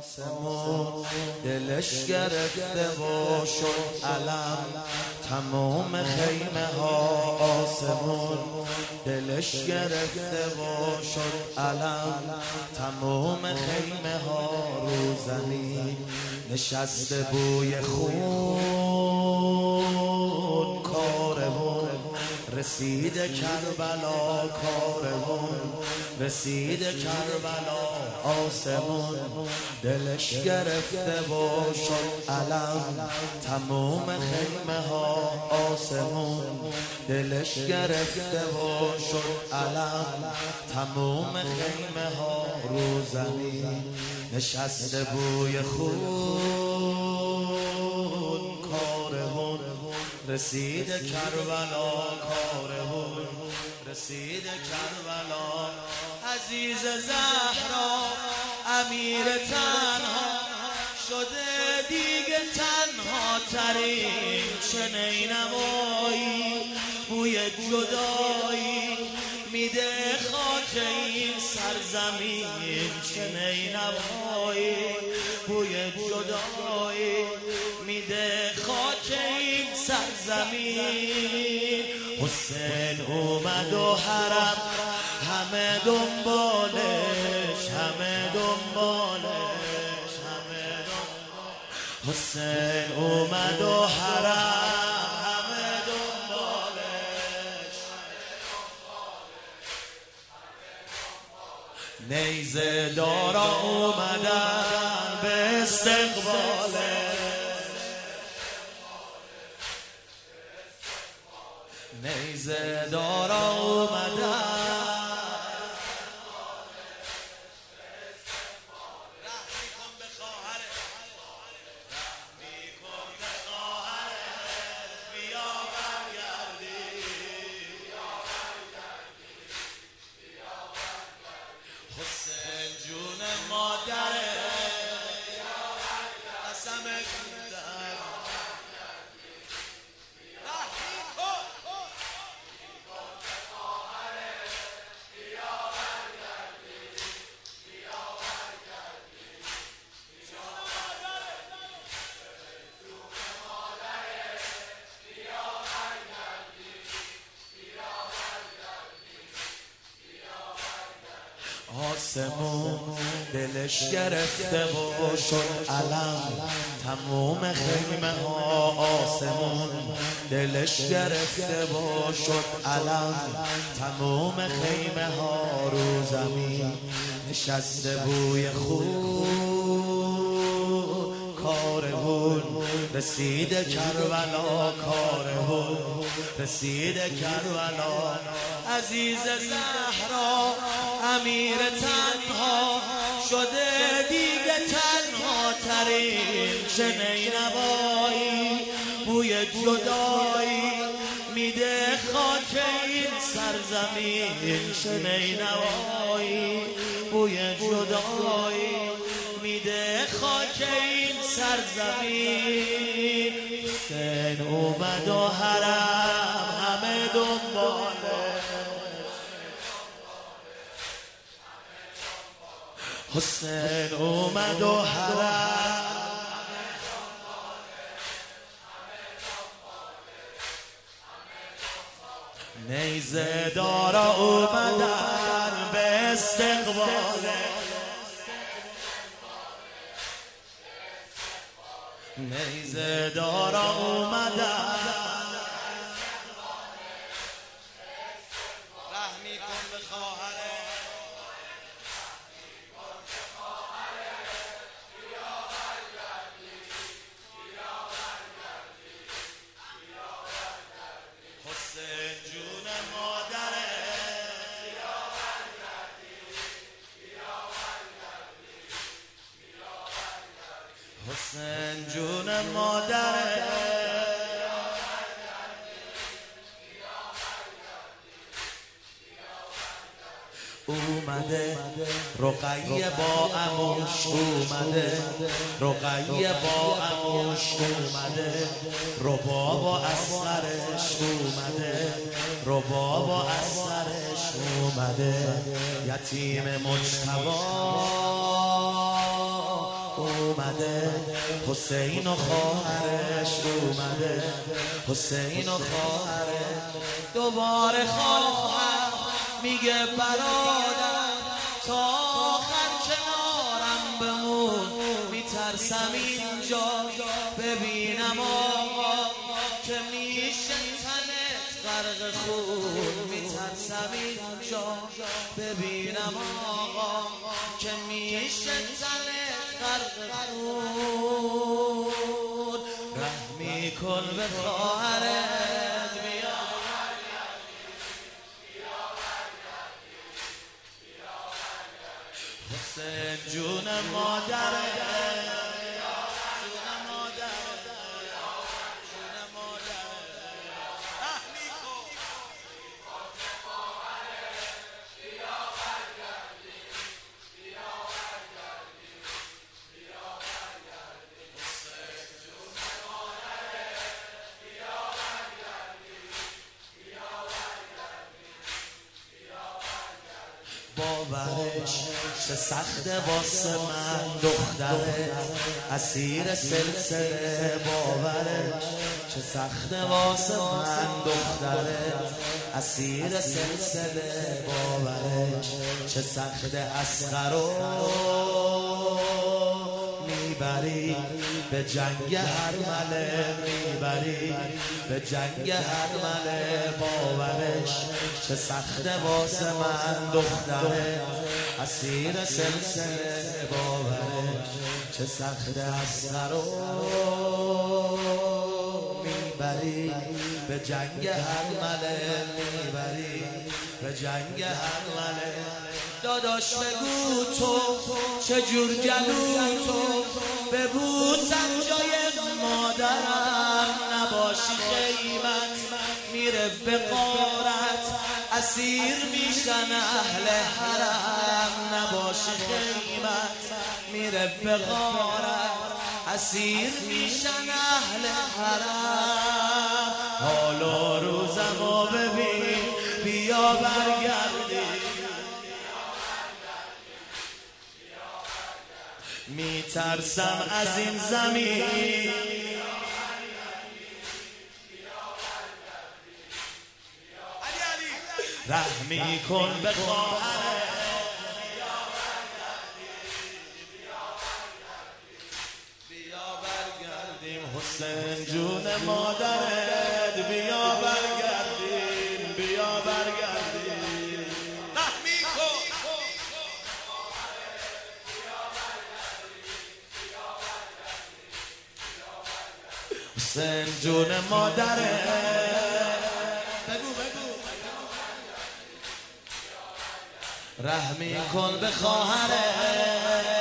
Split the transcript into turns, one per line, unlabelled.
آسمون دلش گرفته و شد علم تمام خیمه ها. آسمون دلش گرفته و شد علم تمام خیمه ها. رو زمین نشسته بوی خون کارمون رسیده کربلا. کارمون رسیده کربلا. آسمون دلش گرفته و شد علم تمام خیمه ها. آسمون دلش گرفته و شد علم تمام خیمه ها. رو زمین نشسته بوی خون کارمون رسیده کربلا. کارمون رسیده کربلا. عزیز زهرا امیر تنها شده دیگه تنها ترین. چه نینوایی بوی جدایی میده خاک این سرزمین. چه نینوایی بوی جدایی میده خاک این سرزمین. حسین اومد و حرم همه دنبالش، همه دنبالش، همه دنبالش. حسین اومد و حرم همه دنبالش. نیزه دارا اومدن به استقبالش. نیزه دارا اومدن حسین جون مادره قسم آسمون دلش گرفته و شد علم تموم خیمه ها. آسمون دلش گرفته و شد علم تموم خیمه ها. رو زمین نشسته بوی خون کارمون رسیده کربلا. کارمون رسیده کربلا. عزیز زهرا امیر تنها شده دیگه تنها ترین. چه نینوایی بوی جدایی میده خاک این سرزمین. چه نینوایی بوی جدایی میده خاک این سرزمین. حسین اومد و حرم همه دنبالش. حسین اومد و حرم نیزه دارا اومدن به استقبالش. نیزه دارا اومدن رحمی کن به خواهره. حسین جون مادره حسین جون مادره اومده رقیه با عموش. اومده رقیه با عموش. اومده رباب و اصغرش. اومده رباب و اصغرش. اومده یتیم مجتبی اومده، حسین و خواهرش اومده، حسین و خواهرش. دوباره خواهر میگه برادر تا آخر کنارم بمون، میترسم اینجا ببینم آقا که میشه تنت غرق خون، میترسم اینجا ببینم آقا که میشه تنت غرق خون. رحمی کن به خواهرت بیا حسین جون مادره، باورش چه سخته واسه من دختره، اسیر سلسله. باورش چه سخته واسه من دختره، اسیر سلسله. باورش چه سخته اصغرو میبری به جنگ هرمله، میبری به جنگ هرمله. باورش چه سخته واسه من دختره، اسیر سلسله. باورش چه سخته اصغرو میبری به جنگ هرمله، میبری به جنگ هرمله. داداش بگو تو چجور جلو تو ببوسم جای مادرم، نباشی خیمت میره به غارت، اسیر میشن اهل حرم. نباشی خیمت میره به غارت، اسیر میشن اهل حرم. حالا روزمو ببین بیا برگردی، میترسم از این زمین. رحمی کن به خواهرت بیا برگردیم، حسین جون مادرت بیا برگردیم، بیا برگردیم. رحمی کن حسین جون مادرت. رحمی کن به خواهرت